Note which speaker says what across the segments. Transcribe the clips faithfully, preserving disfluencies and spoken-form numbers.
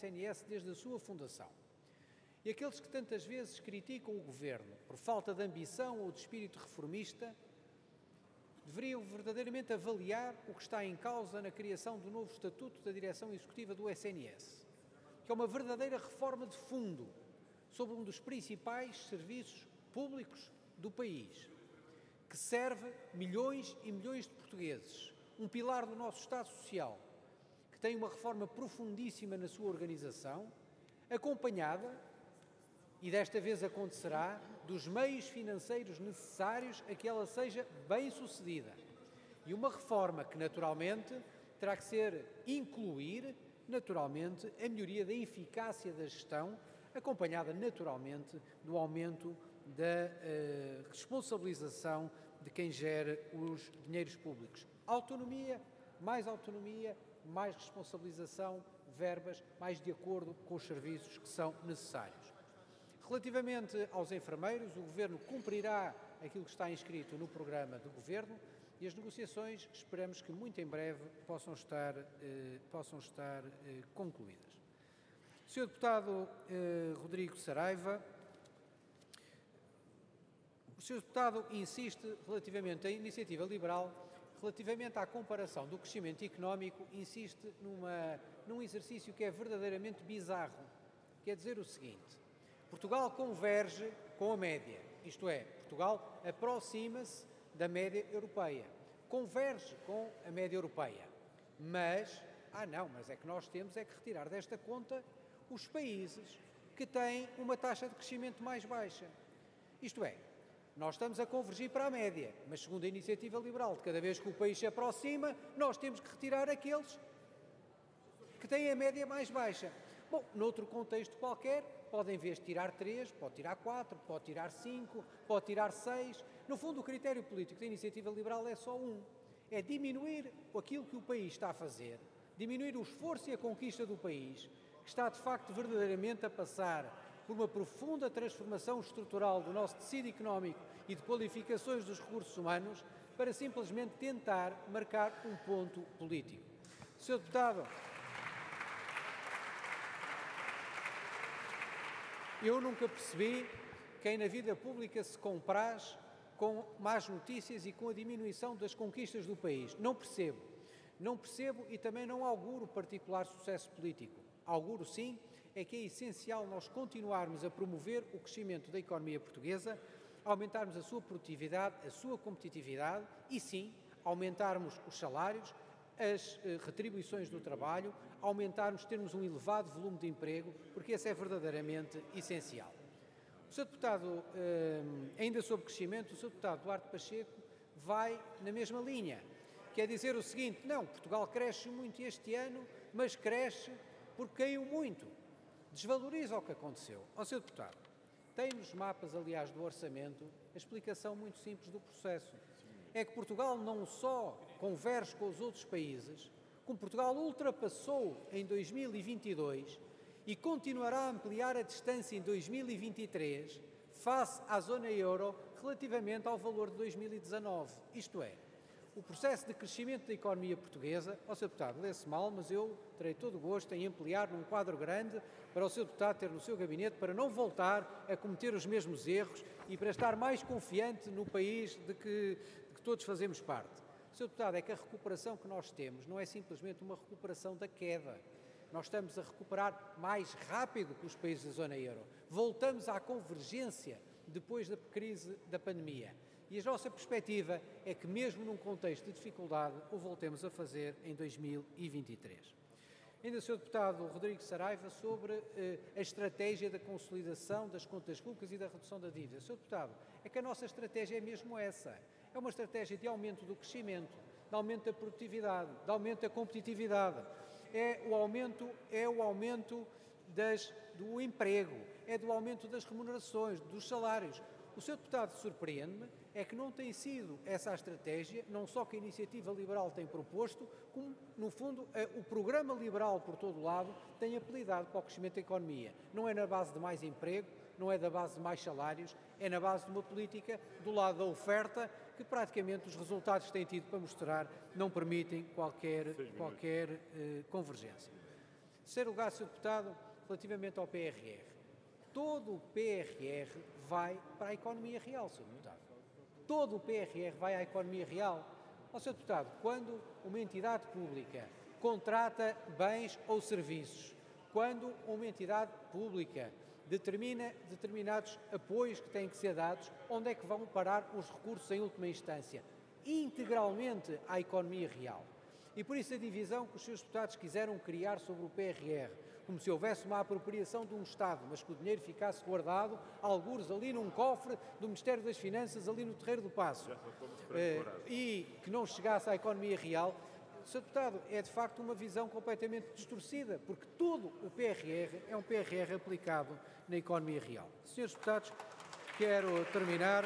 Speaker 1: S N S desde a sua fundação. E aqueles que tantas vezes criticam o Governo por falta de ambição ou de espírito reformista, deveriam verdadeiramente avaliar o que está em causa na criação do novo Estatuto da Direção Executiva do S N S, que é uma verdadeira reforma de fundo sobre um dos principais serviços públicos do país, que serve milhões e milhões de portugueses, um pilar do nosso Estado Social, que tem uma reforma profundíssima na sua organização, acompanhada, e desta vez acontecerá, dos meios financeiros necessários a que ela seja bem-sucedida. E uma reforma que, naturalmente, terá que ser incluir, naturalmente, a melhoria da eficácia da gestão, acompanhada, naturalmente, do aumento da uh, responsabilização de quem gera os dinheiros públicos. Autonomia, mais autonomia, mais responsabilização, verbas, mais de acordo com os serviços que são necessários. Relativamente aos enfermeiros, o Governo cumprirá aquilo que está inscrito no programa do Governo e as negociações esperamos que muito em breve possam estar, eh, possam estar eh, concluídas. senhor Deputado eh, Rodrigo Saraiva, o senhor Deputado insiste relativamente à iniciativa liberal, relativamente à comparação do crescimento económico, insiste numa, num exercício que é verdadeiramente bizarro, que é dizer o seguinte: Portugal converge com a média, isto é, Portugal aproxima-se da média europeia, converge com a média europeia, mas, ah não, mas é que nós temos é que retirar desta conta os países que têm uma taxa de crescimento mais baixa. Isto é, nós estamos a convergir para a média, mas segundo a iniciativa liberal, de cada vez que o país se aproxima, nós temos que retirar aqueles que têm a média mais baixa. Bom, noutro contexto qualquer, pode em vez de tirar três, pode tirar quatro, pode tirar cinco, pode tirar seis. No fundo, o critério político da iniciativa liberal é só um. É diminuir aquilo que o país está a fazer, diminuir o esforço e a conquista do país, que está de facto verdadeiramente a passar por uma profunda transformação estrutural do nosso tecido económico e de qualificações dos recursos humanos, para simplesmente tentar marcar um ponto político. senhor Deputado, eu nunca percebi quem na vida pública se compraz com más notícias e com a diminuição das conquistas do país. Não percebo. Não percebo e também não auguro particular sucesso político. Auguro, sim, é que é essencial nós continuarmos a promover o crescimento da economia portuguesa, aumentarmos a sua produtividade, a sua competitividade e, sim, aumentarmos os salários, as eh, retribuições do trabalho, aumentarmos, termos um elevado volume de emprego, porque esse é verdadeiramente essencial. O senhor Deputado, eh, ainda sobre crescimento, o senhor Deputado Duarte Pacheco vai na mesma linha, que é dizer o seguinte: não, Portugal cresce muito este ano, mas cresce porque caiu muito. Desvaloriza o que aconteceu. Ó senhor Deputado, tem nos mapas, aliás, do orçamento, a explicação muito simples do processo. É que Portugal não só converge com os outros países, como Portugal ultrapassou em dois mil e vinte e dois e continuará a ampliar a distância em dois mil e vinte e três face à zona euro relativamente ao valor de dois mil e dezanove. Isto é, o processo de crescimento da economia portuguesa, ao senhor Deputado, lê-se mal, mas eu terei todo o gosto em ampliar num quadro grande para o senhor Deputado ter no seu gabinete, para não voltar a cometer os mesmos erros e para estar mais confiante no país de que, de que todos fazemos parte. senhor Deputado, é que a recuperação que nós temos não é simplesmente uma recuperação da queda. Nós estamos a recuperar mais rápido que os países da zona euro. Voltamos à convergência depois da crise da pandemia. E a nossa perspectiva é que, mesmo num contexto de dificuldade, o voltemos a fazer em dois mil e vinte e três. Ainda, senhor Deputado Rodrigo Saraiva, sobre eh, a estratégia da consolidação das contas públicas e da redução da dívida. senhor Deputado, é que a nossa estratégia é mesmo essa. É uma estratégia de aumento do crescimento, de aumento da produtividade, de aumento da competitividade. É o aumento, é o aumento das, do emprego, é do aumento das remunerações, dos salários. O senhor Deputado, surpreende-me, é que não tem sido essa a estratégia, não só que a Iniciativa Liberal tem proposto, como, no fundo, o programa liberal por todo o lado tem apelidado para o crescimento da economia. Não é na base de mais emprego, não é da base de mais salários, é na base de uma política do lado da oferta que praticamente os resultados que têm tido para mostrar não permitem qualquer, qualquer eh, convergência. Em terceiro lugar, senhor Deputado, relativamente ao P R R. Todo o P R R vai para a economia real, senhor Deputado. Todo o P R R vai à economia real. Ó, senhor Deputado, quando uma entidade pública contrata bens ou serviços, quando uma entidade pública determina determinados apoios que têm que ser dados, onde é que vão parar os recursos em última instância? Integralmente à economia real. E por isso a divisão que os senhores deputados quiseram criar sobre o P R R, como se houvesse uma apropriação de um Estado, mas que o dinheiro ficasse guardado, algures ali num cofre do Ministério das Finanças, ali no Terreiro do Paço, eh, e que não chegasse à economia real, senhor Deputado, é de facto uma visão completamente distorcida, porque todo o P R R é um P R R aplicado na economia real. Senhores Deputados, quero terminar,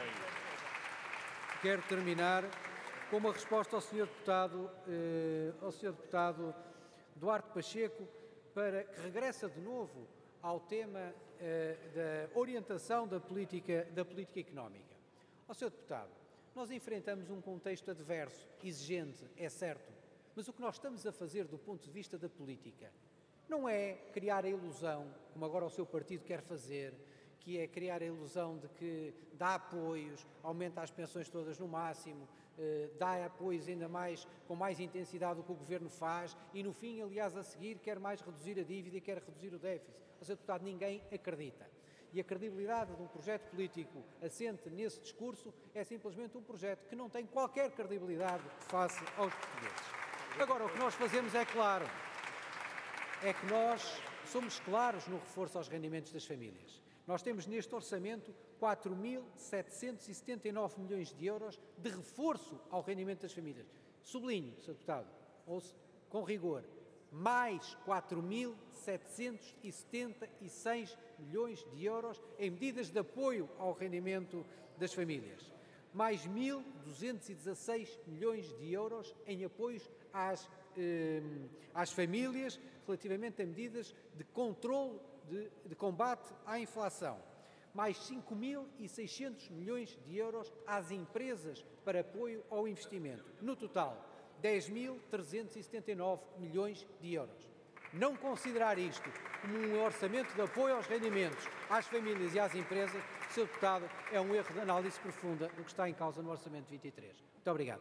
Speaker 1: quero terminar com uma resposta ao senhor Deputado, eh, ao senhor Deputado Duarte Pacheco, para que regressa de novo ao tema eh, da orientação da política, da política económica. Ao senhor Deputado, nós enfrentamos um contexto adverso, exigente, é certo, mas o que nós estamos a fazer do ponto de vista da política não é criar a ilusão, como agora o seu partido quer fazer, que é criar a ilusão de que dá apoios, aumenta as pensões todas no máximo, eh, dá apoios ainda mais, com mais intensidade do que o Governo faz e no fim, aliás, a seguir, quer mais reduzir a dívida e quer reduzir o déficit. O senhor Deputado, ninguém acredita. E a credibilidade de um projeto político assente nesse discurso é simplesmente um projeto que não tem qualquer credibilidade face aos portugueses. Agora, o que nós fazemos é claro, é que nós somos claros no reforço aos rendimentos das famílias. Nós temos neste orçamento quatro mil setecentos e setenta e nove milhões de euros de reforço ao rendimento das famílias. Sublinho, senhor Deputado, ouça, com rigor, mais quatro mil setecentos e setenta e seis milhões de euros em medidas de apoio ao rendimento das famílias. Mais mil duzentos e dezasseis milhões de euros em apoios às, eh, às famílias relativamente a medidas de controle, de, de combate à inflação. Mais cinco mil e seiscentos milhões de euros às empresas para apoio ao investimento. No total, dez mil trezentos e setenta e nove milhões de euros. Não considerar isto como um orçamento de apoio aos rendimentos, às famílias e às empresas, senhor Deputado, é um erro de análise profunda do que está em causa no Orçamento vinte e três. Muito obrigado.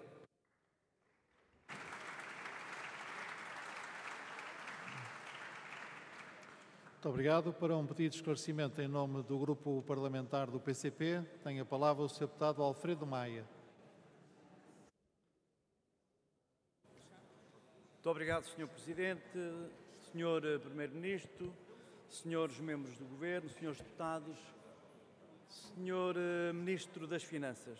Speaker 2: Muito obrigado. Para um pedido de esclarecimento em nome do Grupo Parlamentar do P C P, tem a palavra o senhor Deputado Alfredo Maia.
Speaker 3: Muito obrigado, senhor Presidente, senhor Primeiro-Ministro, senhores membros do Governo, senhores deputados, senhor Ministro das Finanças.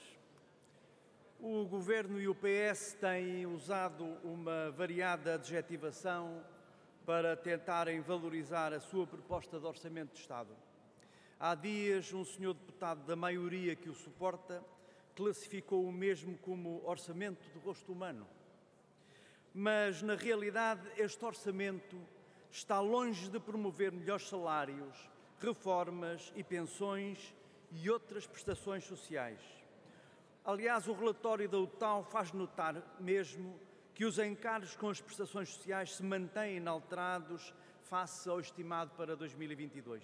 Speaker 3: O Governo e o P S têm usado uma variada adjetivação para tentarem valorizar a sua proposta de Orçamento de Estado. Há dias, um senhor deputado da maioria que o suporta classificou o mesmo como orçamento de rosto humano. Mas, na realidade, este orçamento está longe de promover melhores salários, reformas e pensões e outras prestações sociais. Aliás, o relatório da U T A U faz notar mesmo que os encargos com as prestações sociais se mantêm inalterados face ao estimado para dois mil e vinte e dois.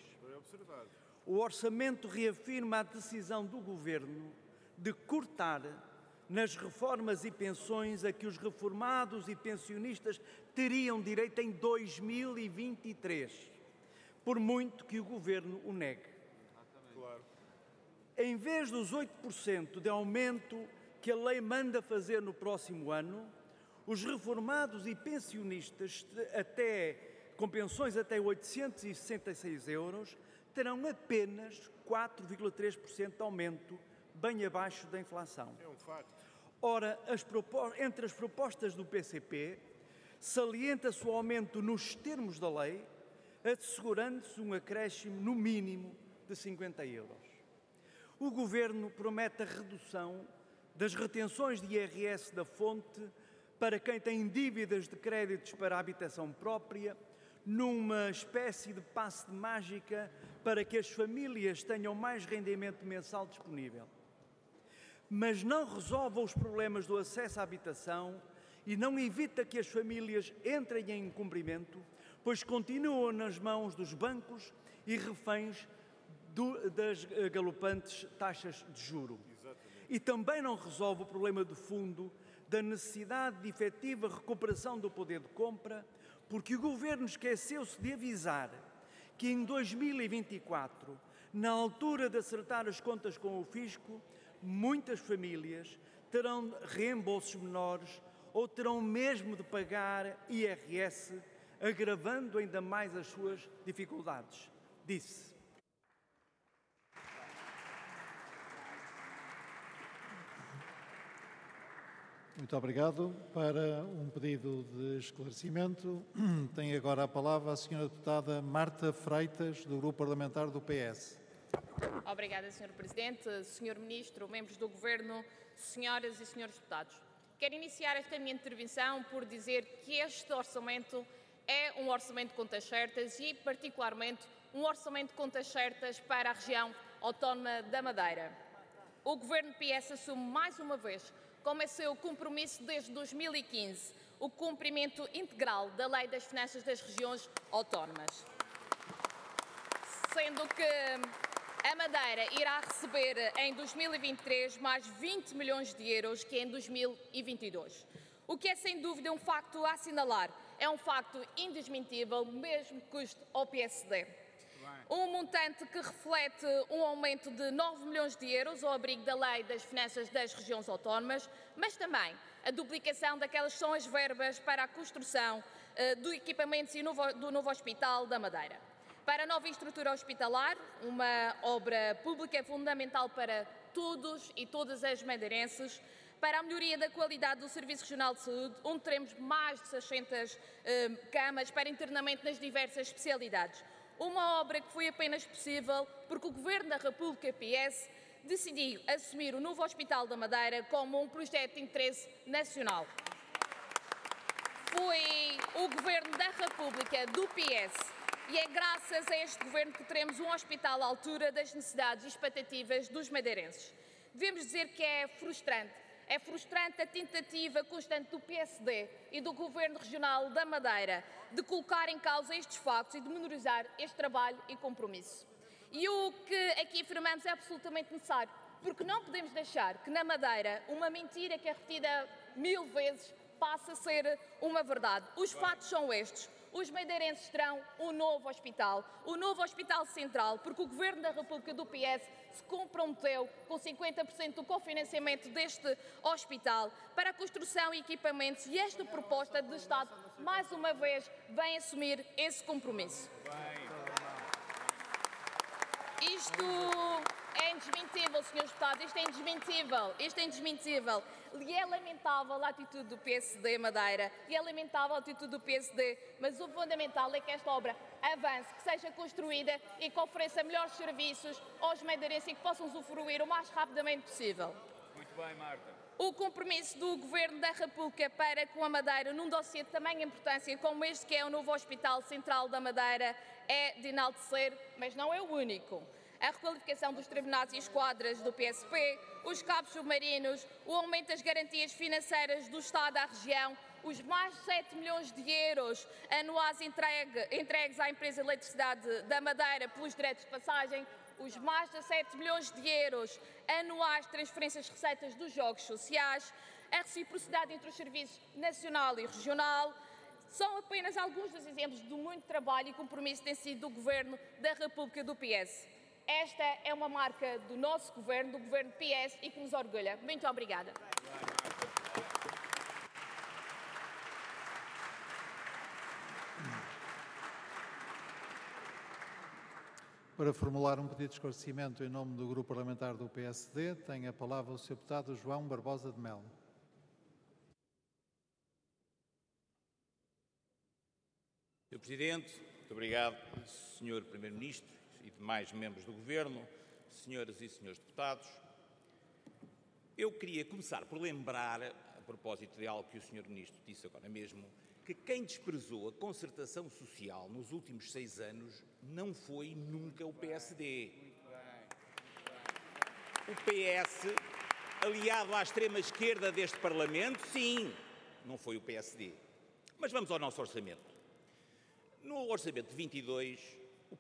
Speaker 3: O orçamento reafirma a decisão do Governo de cortar nas reformas e pensões a que os reformados e pensionistas teriam direito em dois mil e vinte e três, por muito que o Governo o negue. Claro. Em vez dos oito por cento de aumento que a lei manda fazer no próximo ano, os reformados e pensionistas até, com pensões até oitocentos e sessenta e seis euros terão apenas quatro vírgula três por cento de aumento, bem abaixo da inflação. É um facto. Ora, as entre as propostas do P C P, salienta-se o aumento nos termos da lei, assegurando-se um acréscimo no mínimo de cinquenta euros. O Governo promete a redução das retenções de I R S da fonte para quem tem dívidas de créditos para a habitação própria, numa espécie de passe de mágica para que as famílias tenham mais rendimento mensal disponível. Mas não resolve os problemas do acesso à habitação e não evita que as famílias entrem em incumprimento, pois continuam nas mãos dos bancos e reféns do, das galopantes taxas de juro. E também não resolve o problema de fundo da necessidade de efetiva recuperação do poder de compra, porque o Governo esqueceu-se de avisar que em dois mil e vinte e quatro, na altura de acertar as contas com o fisco, muitas famílias terão reembolsos menores ou terão mesmo de pagar I R S, agravando ainda mais as suas dificuldades. Disse.
Speaker 2: Muito obrigado. Para um pedido de esclarecimento, tem agora a palavra a senhora deputada Marta Freitas, do Grupo Parlamentar do P S.
Speaker 4: Obrigada, senhor Presidente, senhor Ministro, membros do Governo, senhoras e senhores deputados. Quero iniciar esta minha intervenção por dizer que este orçamento é um orçamento de contas certas e, particularmente, um orçamento de contas certas para a região autónoma da Madeira. O Governo P S assume mais uma vez, como é seu compromisso desde dois mil e quinze, o cumprimento integral da Lei das Finanças das Regiões Autónomas. Sendo que a Madeira irá receber em dois mil e vinte e três mais vinte milhões de euros que em dois mil e vinte e dois. O que é sem dúvida um facto a assinalar, é um facto indesmentível, mesmo que custe ao P S D. Um montante que reflete um aumento de nove milhões de euros ao abrigo da Lei das Finanças das Regiões Autónomas, mas também a duplicação daquelas que são as verbas para a construção uh, do equipamento e novo, do novo Hospital da Madeira. Para a nova estrutura hospitalar, uma obra pública fundamental para todos e todas as madeirenses, para a melhoria da qualidade do Serviço Regional de Saúde, onde teremos mais de seiscentas uh, camas para internamento nas diversas especialidades. Uma obra que foi apenas possível porque o Governo da República P S decidiu assumir o novo Hospital da Madeira como um projeto de interesse nacional. Foi o Governo da República do P S e é graças a este Governo que teremos um hospital à altura das necessidades e expectativas dos madeirenses. Devemos dizer que é frustrante. É frustrante a tentativa constante do P S D e do Governo Regional da Madeira de colocar em causa estes factos e de menorizar este trabalho e compromisso. E o que aqui afirmamos é absolutamente necessário, porque não podemos deixar que na Madeira uma mentira que é repetida mil vezes passe a ser uma verdade. Os fatos são estes. Os madeirenses terão um novo hospital, o novo Hospital Central, porque o Governo da República do P S se comprometeu com cinquenta por cento do cofinanciamento deste hospital para a construção e equipamentos e esta proposta de Estado, mais uma vez, vem assumir esse compromisso. Isto é indesmentível, senhores deputados, isto é indesmentível, isto é indesmentível. E é lamentável a atitude do P S D Madeira, e é lamentável a atitude do P S D, mas o fundamental é que esta obra avance, que seja construída e que ofereça melhores serviços aos madeirenses e que possam usufruir o mais rapidamente possível.
Speaker 5: Muito bem, Marta.
Speaker 4: O compromisso do Governo da República para com a Madeira num dossiê de tamanha importância como este que é o novo Hospital Central da Madeira é de enaltecer, mas não é o único. A requalificação dos terminados e esquadras do P S P, os cabos submarinos, o aumento das garantias financeiras do Estado à região, os mais de sete milhões de euros anuais entregue, entregues à empresa de eletricidade da Madeira pelos direitos de passagem, os mais de sete milhões de euros anuais de transferências de receitas dos jogos sociais, a reciprocidade entre os serviços nacional e regional, são apenas alguns dos exemplos do muito trabalho e compromisso que tem sido do Governo da República do P S. Esta é uma marca do nosso Governo, do Governo P S, e que nos orgulha. Muito obrigada.
Speaker 2: Para formular um pedido de esclarecimento em nome do Grupo Parlamentar do P S D, tem a palavra o senhor deputado João Barbosa de Melo.
Speaker 5: senhor Presidente, muito obrigado, senhor Primeiro-Ministro e demais membros do Governo, senhoras e senhores deputados. Eu queria começar por lembrar, a propósito de algo que o senhor Ministro disse agora mesmo, que quem desprezou a concertação social nos últimos seis anos não foi nunca o P S D. O P S, aliado à extrema-esquerda deste Parlamento, sim, não foi o P S D. Mas vamos ao nosso orçamento. No orçamento de vinte e dois,